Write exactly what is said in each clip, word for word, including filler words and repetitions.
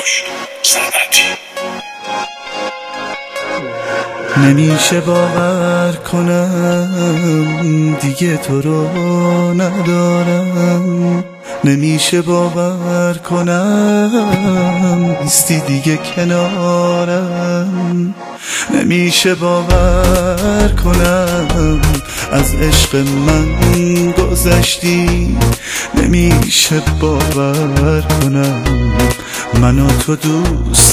کوروش صنعتی. نمیشه باور کنم دیگه تو رو ندارم، نمیشه باور کنم نیستی دیگه کنارم، نمیشه باور کنم از عشق من گذشتی، نمیشه باور کنم منو تو دوست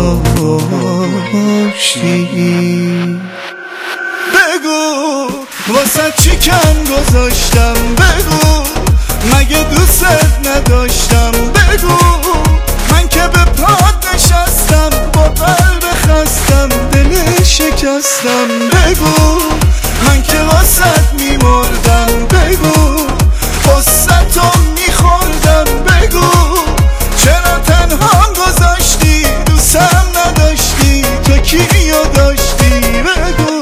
نداشتی. بگو واسه چی کم گذاشتم، بگو مگه دوست نداشتم، بگو من که به پات نشستم با قلب خستم دل شکستم، بگو من که واسه میمردم، بگو واسه تو میخوردم، بگو چرا تنها گذاشتی دوستم نداشتی، تو کیو داشتی، بگو.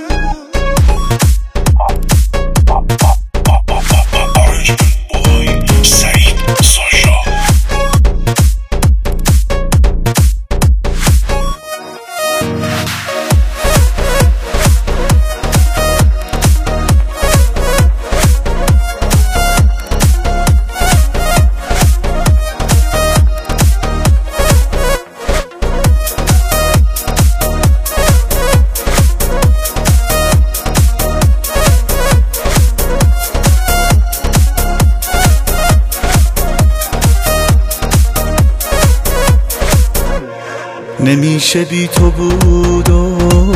نمیشه بی تو بود و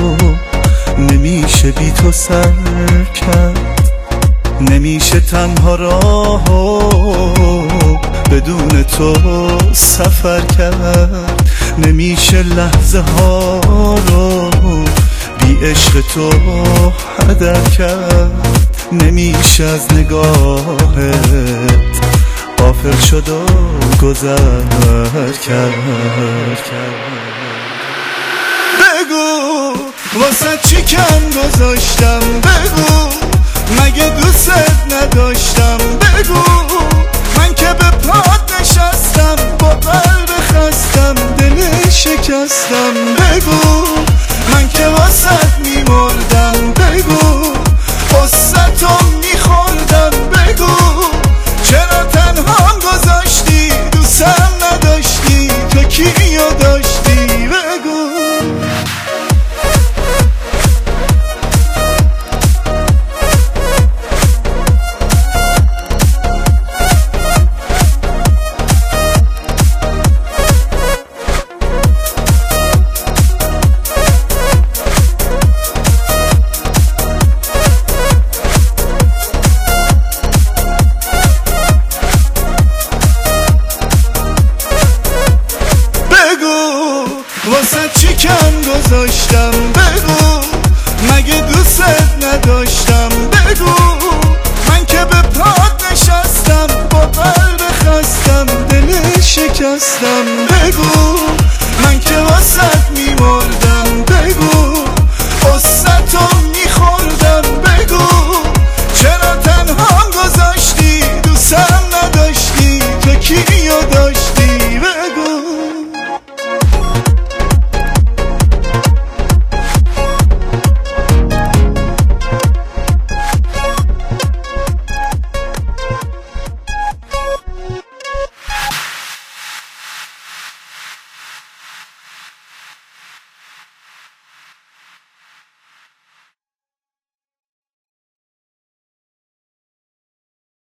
نمیشه بی تو سر کرد، نمیشه تنها راه بدون تو سفر کرد، نمیشه لحظه ها رو بی عشق تو هدر کرد، نمیشه از نگاهت غافل شد و گذر کرد. بگو واسه چی کم گذاشتم، بگو مگه دوست نداشتم، بگو